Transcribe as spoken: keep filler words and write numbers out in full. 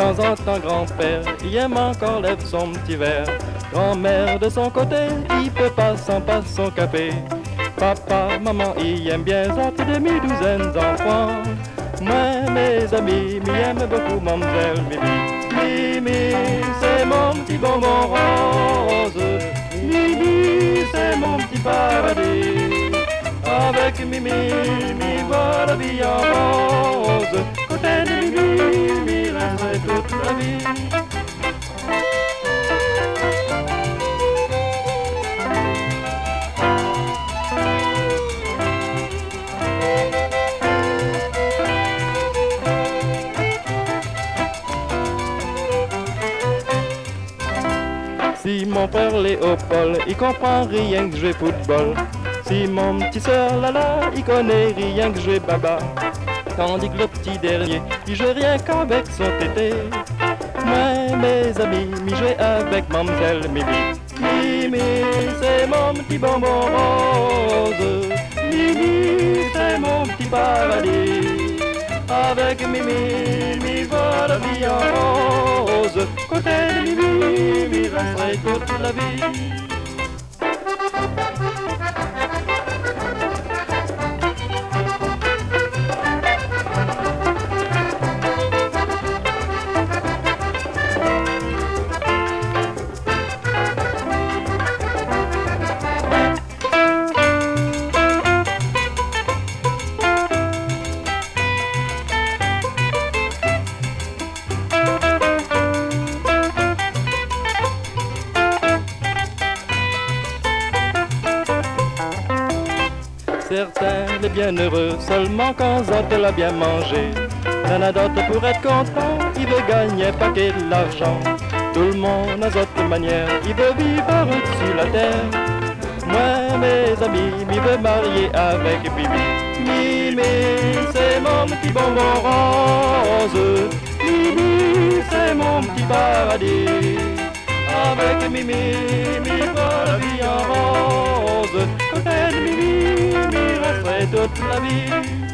temps en temps, grand-père, il aime encore lève son petit verre. Grand-mère de son côté, il peut pas sans pas son café. Papa, maman, il aime bien sa petite demi-douzaine d'enfants. Moi, mes amis, m'y aiment beaucoup, mademoiselle Mimi. Mimi, c'est mon petit bonbon rose. Mimi, c'est mon petit paradis. Avec Mimi, mi voit la vie en rose. Côté de Mimi, mi resterait toute la vie. Si mon père Léopold, il comprend rien que je football. Si mon petit sœur Lala, il connaît rien que je baba. Tandis que le petit dernier, il joue rien qu'avec son tété. Moi, mes amis, m'y jouer avec mademoiselle Mimi. Mimi, c'est mon petit bonbon rose. Mimi, c'est mon petit paradis. Avec Mimi, mi voit la vie en rose. Côté de Mimi, mi resterait toute la vie. Certains, les bienheureux, seulement quand Zot l'a bien mangé. Y'en a d'autres pour être content, il veut gagner un paquet d'argent. Tout le monde a d'autres manières, il veut vivre sur la terre. Moi, mes amis, m'y veut marier avec Bibi. Mimi, c'est mon petit bonbon rose. Mimi, c'est mon petit paradis. Avec Mimi, mi voit la vie en rose. Côté de Mimi, mi resterait toute la vie.